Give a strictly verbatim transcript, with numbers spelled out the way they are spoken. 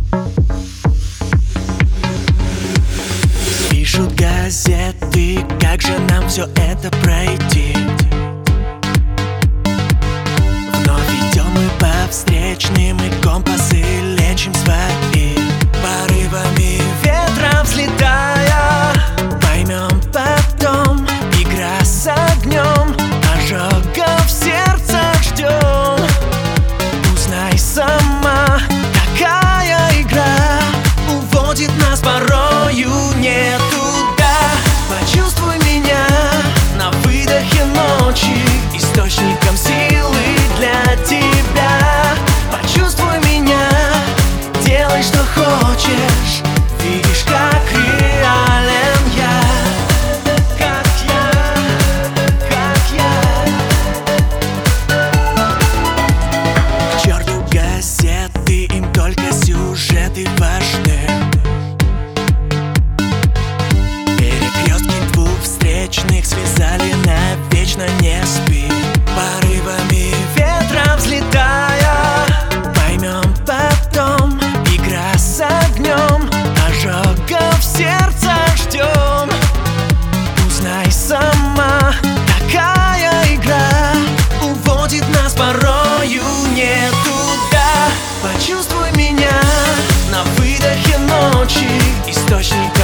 Пишут газеты, как же нам все это пройти. Вновь идем мы по встречным, и компасы лечим свои. Порывами ветра взлетая, поймем потом, игра с огнем, ожогов в сердце ждем. Узнай сама, какая игра уводит нас порою не туда. Почувствуй меня на выдохе ночи, источником силы для тебя. Почувствуй меня, делай, что хочешь, видишь, как реален я. Как я, как я. К черту газеты, им только сюжеты важны. Перекрестки двух встречных связали навечно, не спи. Порывами ветра взлетая, поймем потом, игра с огнем, ожогов в сердце ждем. Узнай сама, какая игра уводит нас порою не туда. Почувствуй меня на выдохе ночи, источник